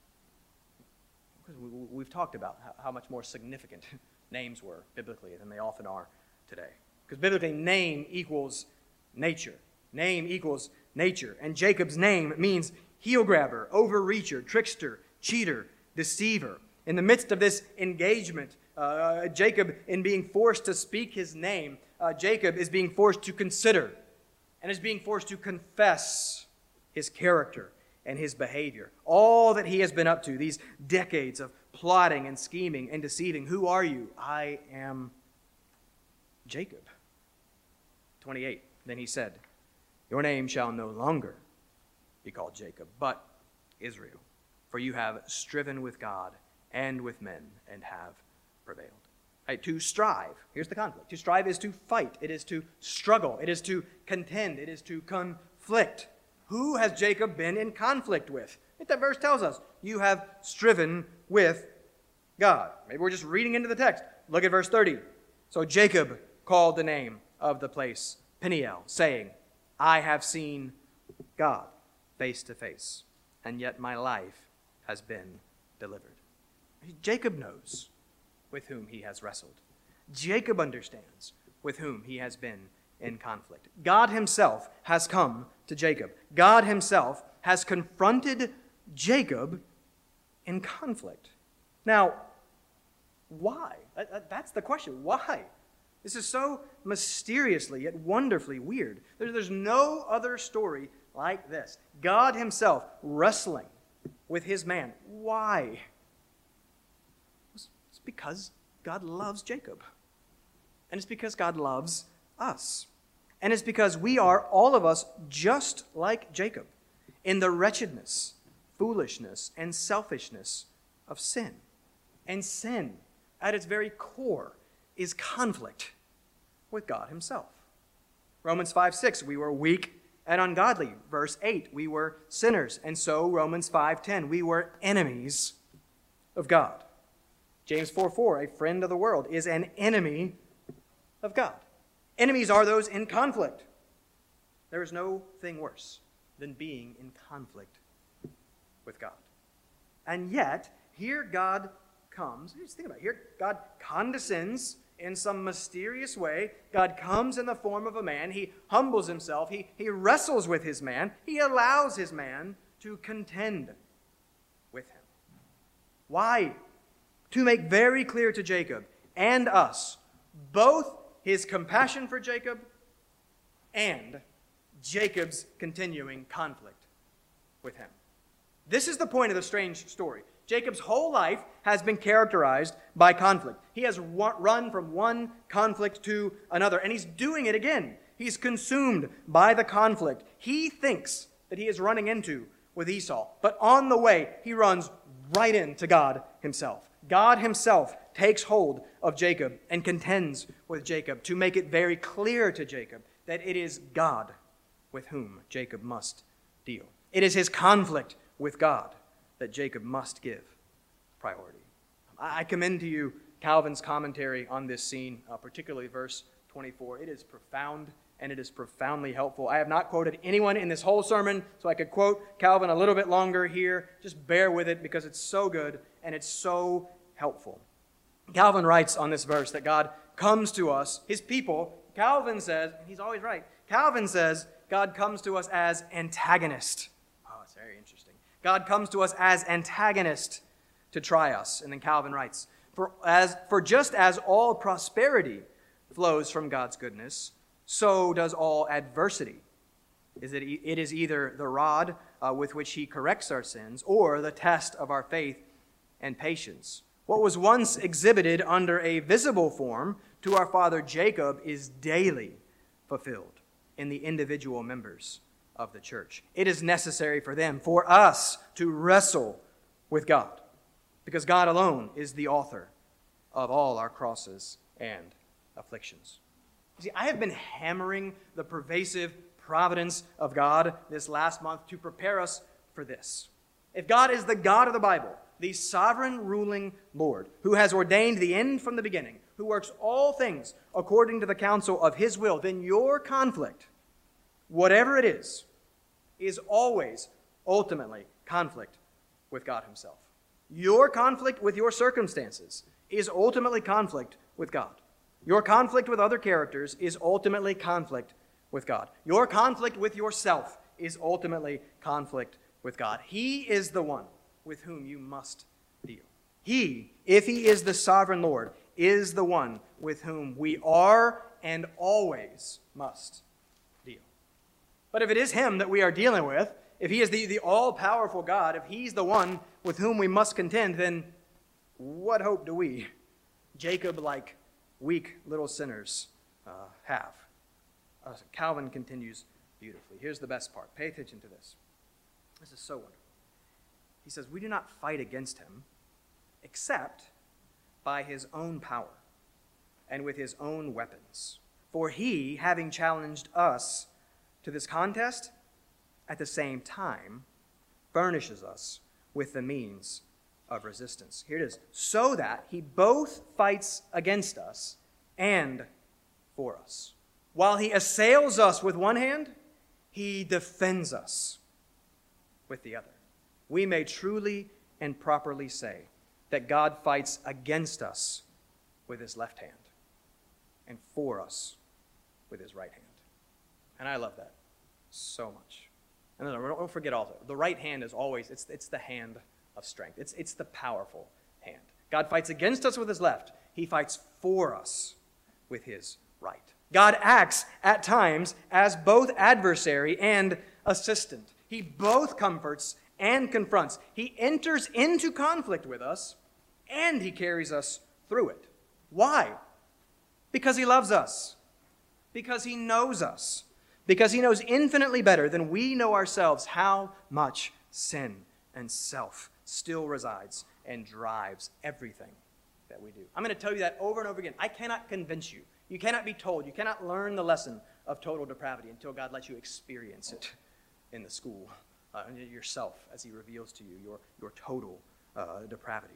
Because we've talked about how much more significant names were biblically than they often are today. Because biblically, name equals nature. Name equals nature. And Jacob's name means heel grabber, overreacher, trickster, cheater, deceiver. In the midst of this engagement, Jacob, in being forced to speak his name, Jacob is being forced to consider and is being forced to confess his character and his behavior. All that he has been up to, these decades of plotting and scheming and deceiving. Who are you? I am Jacob. 28. Then he said, your name shall no longer be called Jacob, but Israel, for you have striven with God and with men and have prevailed. Right, to strive, here's the conflict. To strive is to fight. It is to struggle. It is to contend. It is to conflict. Who has Jacob been in conflict with? I think that verse tells us. You have striven with God. Maybe we're just reading into the text. Look at verse 30. So Jacob called the name of the place Peniel, saying, I have seen God face to face, and yet my life has been delivered. Jacob knows with whom he has wrestled. Jacob understands with whom he has been in conflict. God himself has come to Jacob. God himself has confronted Jacob in conflict. Now, why? That's the question. Why? This is so mysteriously yet wonderfully weird. There's no other story like this. God himself wrestling with his man. Why? It's because God loves Jacob. And it's because God loves us. And it's because we are, all of us, just like Jacob, in the wretchedness, foolishness, and selfishness of sin. And sin, at its very core, is conflict with God himself. Romans 5:6, we were weak and ungodly. Verse 8, we were sinners. And so Romans 5:10, we were enemies of God. James 4:4, a friend of the world is an enemy of God. Enemies are those in conflict. There is no thing worse than being in conflict with God. And yet, here God comes. Just think about it. Here God condescends in some mysterious way. God comes in the form of a man. He humbles himself. He wrestles with his man. He allows his man to contend with him. Why? To make very clear to Jacob and us both his compassion for Jacob and Jacob's continuing conflict with him. This is the point of the strange story. Jacob's whole life has been characterized by conflict. He has run from one conflict to another, and he's doing it again. He's consumed by the conflict he thinks that he is running into with Esau. But on the way, he runs right into God himself. God himself takes hold of Jacob and contends with Jacob to make it very clear to Jacob that it is God with whom Jacob must deal. It is his conflict with God that Jacob must give priority. I commend to you Calvin's commentary on this scene, particularly verse 24. It is profound and it is profoundly helpful. I have not quoted anyone in this whole sermon, so I could quote Calvin a little bit longer here. Just bear with it because it's so good and it's so helpful. Calvin writes on this verse that God comes to us, his people. Calvin says, and he's always right, Calvin says God comes to us as antagonist. Oh, it's very interesting. God comes to us as antagonist to try us. And then Calvin writes, For just as all prosperity flows from God's goodness, so does all adversity. It is either the rod with which he corrects our sins or the test of our faith and patience. What was once exhibited under a visible form to our father Jacob is daily fulfilled in the individual members of the church. It is necessary for us to wrestle with God, because God alone is the author of all our crosses and afflictions. See, I have been hammering the pervasive providence of God this last month to prepare us for this. If God is the God of the Bible, the sovereign ruling Lord, who has ordained the end from the beginning, who works all things according to the counsel of his will, then your conflict, whatever it is always ultimately conflict with God himself. Your conflict with your circumstances is ultimately conflict with God. Your conflict with other characters is ultimately conflict with God. Your conflict with yourself is ultimately conflict with God. He is the one with whom you must deal. He, if he is the sovereign Lord, is the one with whom we are and always must deal. But if it is him that we are dealing with, if he is the all-powerful God, if he's the one with whom we must contend, then what hope do we, Jacob-like weak little sinners, have? Calvin continues beautifully. Here's the best part. Pay attention to this. This is so wonderful. He says, we do not fight against him except by his own power and with his own weapons. For he, having challenged us to this contest, at the same time furnishes us with the means of resistance. Here it is. So that he both fights against us and for us. While he assails us with one hand, he defends us with the other. We may truly and properly say that God fights against us with his left hand and for us with his right hand. And I love that so much. And don't forget also, the right hand is always, it's the hand of strength. It's the powerful hand. God fights against us with his left. He fights for us with his right. God acts at times as both adversary and assistant. He both comforts and confronts. He enters into conflict with us, and he carries us through it. Why? Because he loves us. Because he knows us. Because he knows infinitely better than we know ourselves how much sin and self still resides and drives everything that we do. I'm going to tell you that over and over again. I cannot convince you. You cannot be told. You cannot learn the lesson of total depravity until God lets you experience it in the school, yourself, as he reveals to you your total depravity.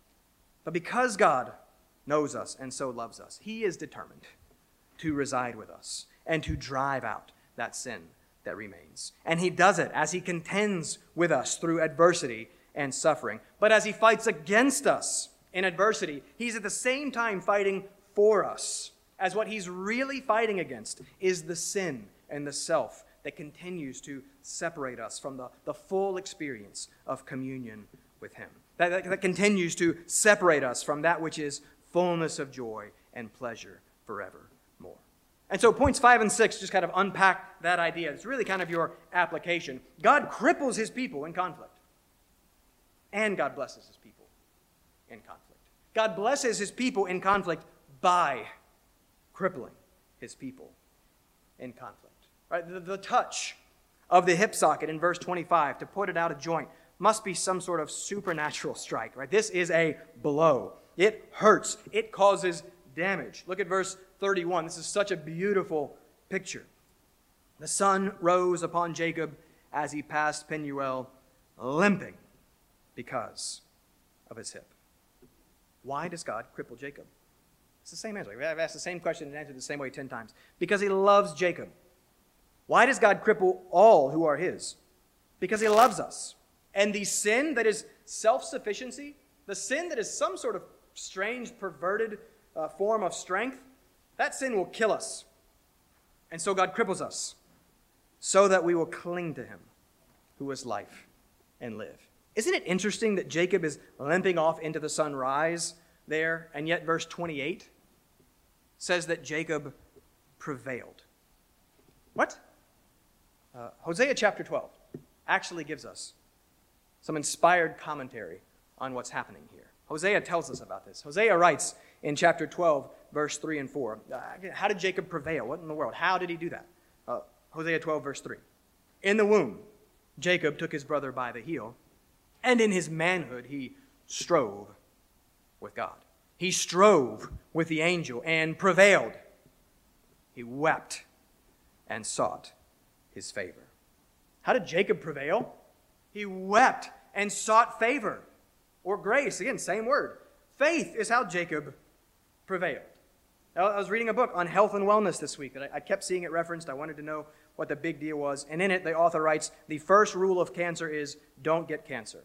But because God knows us and so loves us, he is determined to reside with us and to drive out that sin that remains. And he does it as he contends with us through adversity and suffering. But as he fights against us in adversity, he's at the same time fighting for us, as what he's really fighting against is the sin and the self that continues to separate us from the full experience of communion with him. That continues to separate us from that which is fullness of joy and pleasure forevermore. And so points 5 and 6 just kind of unpack that idea. It's really kind of your application. God cripples his people in conflict. And God blesses his people in conflict. God blesses his people in conflict by crippling his people in conflict. Right? The touch of the hip socket in verse 25 to put it out of joint must be some sort of supernatural strike. Right? This is a blow. It hurts. It causes damage. Look at verse 31. This is such a beautiful picture. The sun rose upon Jacob as he passed Penuel, limping because of his hip. Why does God cripple Jacob? It's the same answer. I've asked the same question and answered the same way 10 times. Because he loves Jacob. Why does God cripple all who are his? Because he loves us. And the sin that is self-sufficiency, the sin that is some sort of strange, perverted form of strength, that sin will kill us. And so God cripples us so that we will cling to him who is life and live. Isn't it interesting that Jacob is limping off into the sunrise there, and yet verse 28 says that Jacob prevailed? What? Hosea chapter 12 actually gives us some inspired commentary on what's happening here. Hosea tells us about this. Hosea writes in chapter 12, verse 3 and 4, how did Jacob prevail? What in the world? How did he do that? Hosea 12, verse 3. In the womb, Jacob took his brother by the heel, and in his manhood he strove with God. He strove with the angel and prevailed. He wept and sought his favor. How did Jacob prevail? He wept and sought favor, or grace. Again, same word. Faith is how Jacob prevailed. Now, I was reading a book on health and wellness this week, and I kept seeing it referenced. I wanted to know what the big deal was. And in it, the author writes, the first rule of cancer is don't get cancer.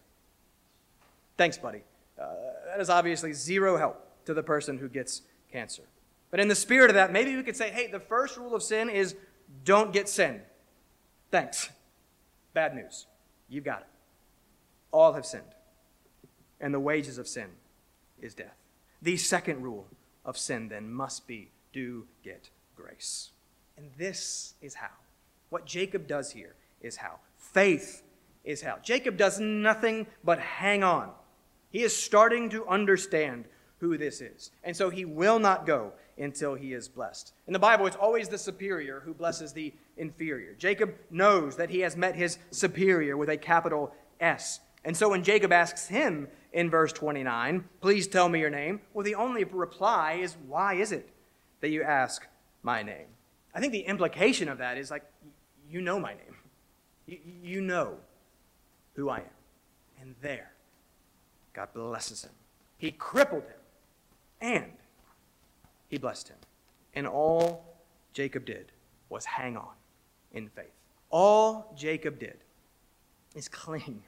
Thanks, buddy. That is obviously zero help to the person who gets cancer. But in the spirit of that, maybe we could say, hey, the first rule of sin is don't get sin. Thanks. Bad news. You've got it. All have sinned, and the wages of sin is death. The second rule of sin then must be do get grace. And this is how. What Jacob does here is how. Faith is how. Jacob does nothing but hang on. He is starting to understand who this is. And so he will not go until he is blessed. In the Bible, it's always the superior who blesses the inferior. Jacob knows that he has met his superior with a capital S. And so when Jacob asks him in verse 29, please tell me your name, well, the only reply is, why is it that you ask my name? I think the implication of that is like, you know my name. You know who I am. And there, God blesses him. He crippled him, and he blessed him. And all Jacob did was hang on in faith. All Jacob did is cling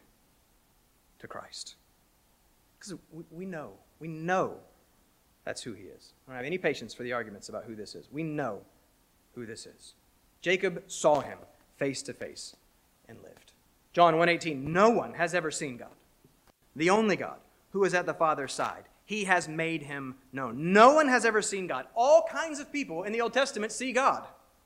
to Christ. Because we know that's who he is. I don't have any patience for the arguments about who this is. We know who this is. Jacob saw him face to face and lived. John 1:18, no one has ever seen God, the only God who is at the Father's side. He has made him known. No one has ever seen God. All kinds of people in the Old Testament see God.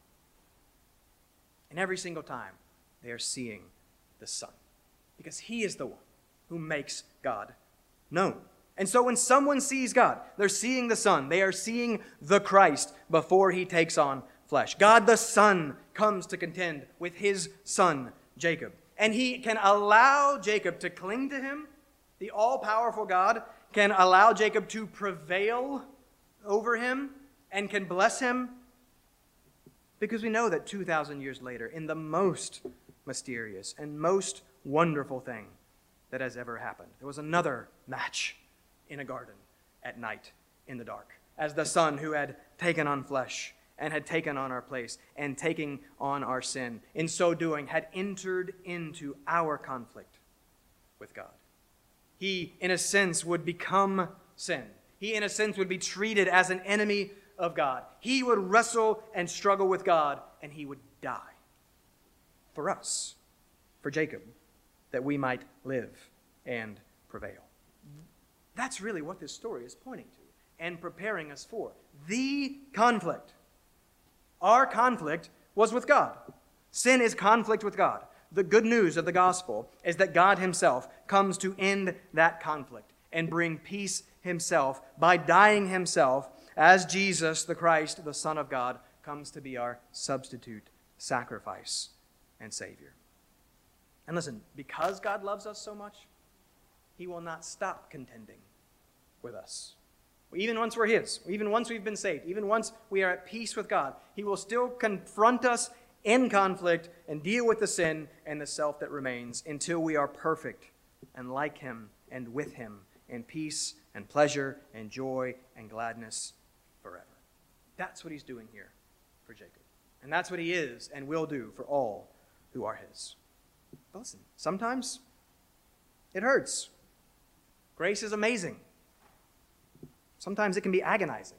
And every single time, they are seeing the Son. Because he is the one who makes God known. And so when someone sees God, they're seeing the Son. They are seeing the Christ before he takes on flesh. God the Son comes to contend with his son, Jacob. And he can allow Jacob to cling to him. The all-powerful God can allow Jacob to prevail over him and can bless him, because we know that 2,000 years later, in the most mysterious and most wonderful thing that has ever happened, there was another match in a garden at night in the dark, as the Son who had taken on flesh and had taken on our place and taking on our sin, in so doing had entered into our conflict with God. He, in a sense, would become sin. He, in a sense, would be treated as an enemy of God. He would wrestle and struggle with God, and he would die for us, for Jacob, that we might live and prevail. That's really what this story is pointing to and preparing us for. The conflict. Our conflict was with God. Sin is conflict with God. The good news of the gospel is that God himself comes to end that conflict and bring peace himself by dying himself as Jesus, the Christ, the Son of God, comes to be our substitute, sacrifice, and Savior. And listen, because God loves us so much, he will not stop contending with us. Even once we're his, even once we've been saved, even once we are at peace with God, he will still confront us in conflict and deal with the sin and the self that remains until we are perfect and like him and with him in peace and pleasure and joy and gladness forever. That's what he's doing here for Jacob. And that's what he is and will do for all who are his. But listen, sometimes it hurts. Grace is amazing. Sometimes it can be agonizing.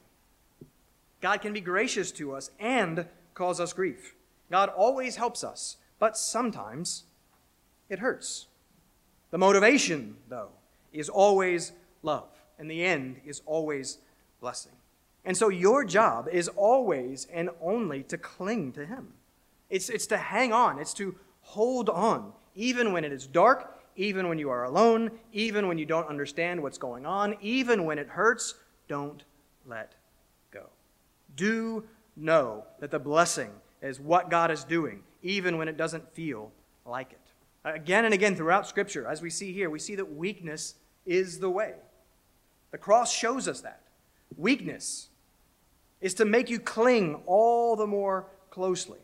God can be gracious to us and cause us grief. God always helps us, but sometimes it hurts. The motivation, though, is always love, and the end is always blessing. And so your job is always and only to cling to him. It's to hang on. It's to hold on, even when it is dark, even when you are alone, even when you don't understand what's going on, even when it hurts. Don't let go. Do know that the blessing is what God is doing, even when it doesn't feel like it. Again and again throughout Scripture, as we see here, we see that weakness is the way. The cross shows us that. Weakness is to make you cling all the more closely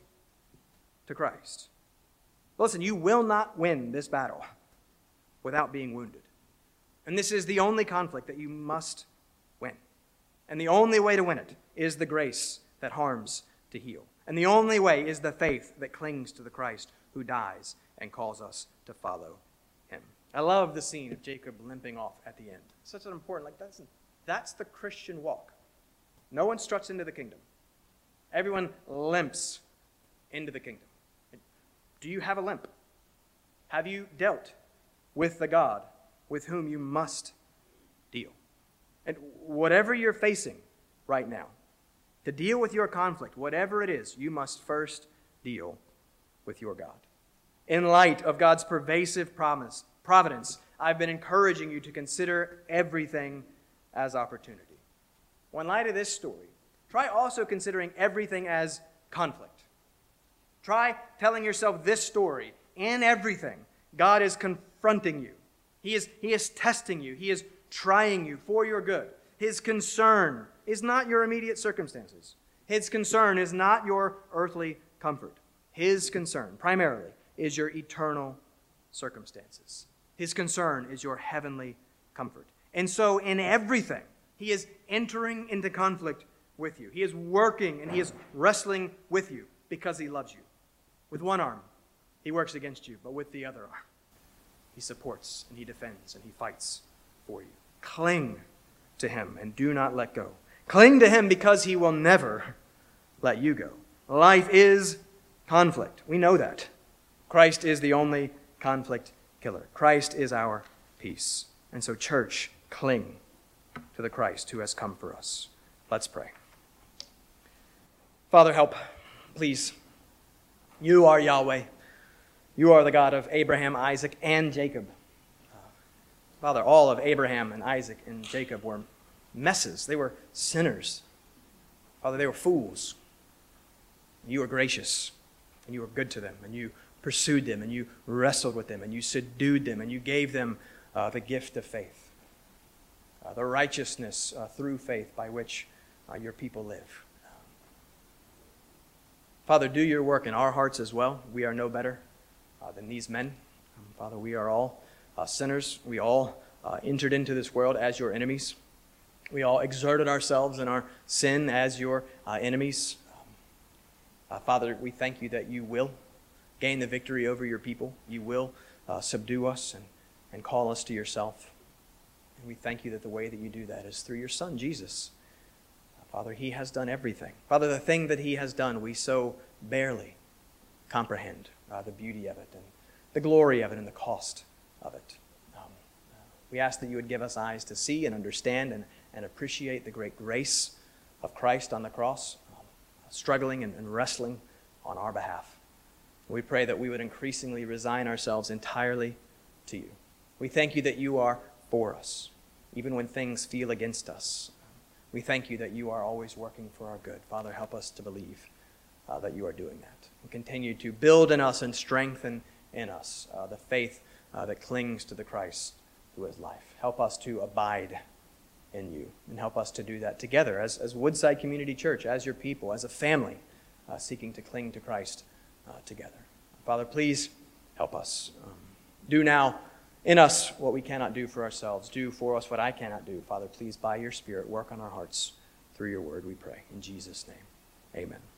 to Christ. Listen, you will not win this battle without being wounded. And this is the only conflict that you must win. And the only way to win it is the grace that harms to heal. And the only way is the faith that clings to the Christ who dies and calls us to follow him. I love the scene of Jacob limping off at the end. Such an important, that's the Christian walk. No one struts into the kingdom. Everyone limps into the kingdom. Do you have a limp? Have you dealt with the God with whom you must deal? And whatever you're facing right now, to deal with your conflict, whatever it is, you must first deal with your God. In light of God's pervasive providence, I've been encouraging you to consider everything as opportunity. Well, in light of this story, try also considering everything as conflict. Try telling yourself this story in everything. God is confronting you. He is testing you. He is trying you for your good. His concern is not your immediate circumstances. His concern is not your earthly comfort. His concern, primarily, is your eternal circumstances. His concern is your heavenly comfort. And so in everything, he is entering into conflict with you. He is working and he is wrestling with you because he loves you. With one arm, he works against you, but with the other arm, he supports and he defends and he fights for you. Cling to him and do not let go. Cling to him because he will never let you go. Life is conflict. We know that. Christ is the only conflict killer. Christ is our peace. And so, church, cling to the Christ who has come for us. Let's pray. Father, help, please. You are Yahweh. You are the God of Abraham, Isaac, and Jacob. Father, all of Abraham and Isaac and Jacob were messes. They were sinners. Father, they were fools. You were gracious, and you were good to them, and you pursued them, and you wrestled with them, and you subdued them, and you gave them the gift of faith, the righteousness through faith by which your people live. Father, do your work in our hearts as well. We are no better than these men. Father, we are all sinners. We all entered into this world as your enemies. We all exerted ourselves in our sin as your enemies. Father, we thank you that you will gain the victory over your people. You will subdue us and call us to yourself. And we thank you that the way that you do that is through your Son, Jesus. Father, he has done everything. Father, the thing that he has done, we so barely comprehend the beauty of it and the glory of it and the cost of it. We ask that you would give us eyes to see and understand and appreciate the great grace of Christ on the cross, struggling and wrestling on our behalf. We pray that we would increasingly resign ourselves entirely to you. We thank you that you are for us, even when things feel against us. We thank you that you are always working for our good. Father, help us to believe that you are doing that. And continue to build in us and strengthen in us the faith that clings to the Christ who is life. Help us to abide in you, and help us to do that together as Woodside Community Church, as your people, as a family seeking to cling to Christ together. Father, please help us. Do now in us what we cannot do for ourselves. Do for us what I cannot do. Father, please, by your Spirit, work on our hearts through your word, we pray. In Jesus' name, amen.